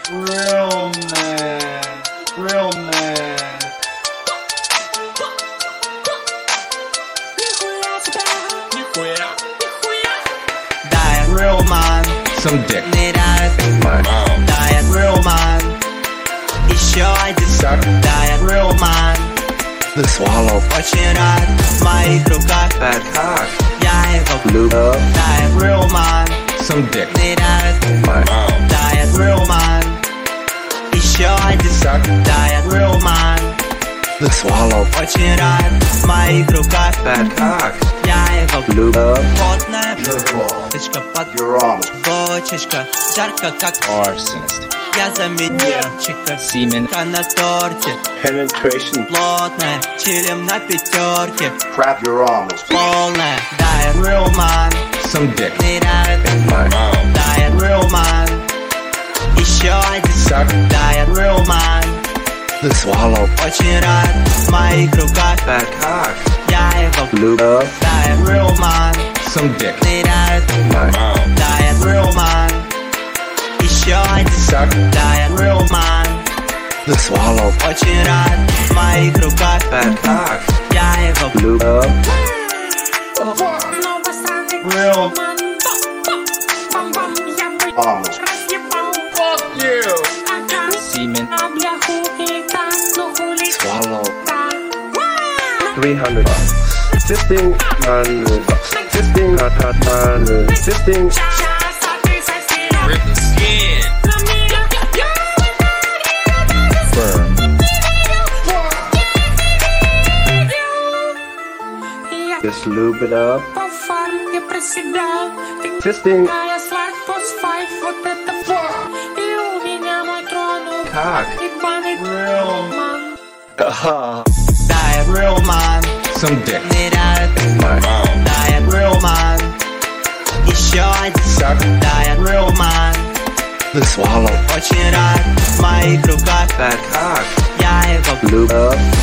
Real man. Real man. Diet real man. Some dick. Не нравится. My mom. Diet real man. Еще один. Suck. Diet real man. The swallow. Очень рад в моих руках. Bad cock. Я его Lube up. Diet real man. Some dick. Не нравится. My mom. Diet real man. Еще один. Suck. Diet real man. The swallow. Очень рад в моих руках. Bad cock. Я его Lube up. потная точка под бочечка. Жарко как Arsonist. я заметерчика. Semen. На торте Penetration. плотная. Чилим на пятерке. Crap your arms. Полная. Diet real man. Some dick. Не нравится. My mom. Diet real man. Еще один. Suck. Diet real man. The swallow. Очень рад в моих руках. Bad cock. Я его Lube up. Diet real man. Some dick. Не нравится. My mom. Diet real man. Еще один. Suck. Diet real man. The swallow. Очень рад в моих руках. Bad cock. Я его Lube up. Real. Arms. Semen. Swallow. 300 bucks. 1500 bucks. 1500. 15. Rip the skin. Firm. Just lube it up. 15. Cock. Real. Diet real man. Some dick. Не нравится. My mom. Diet real man. Еще один. Suck. Diet real man. The swallow. Очень рад в моих руках. Bad cock. Я его Lube up.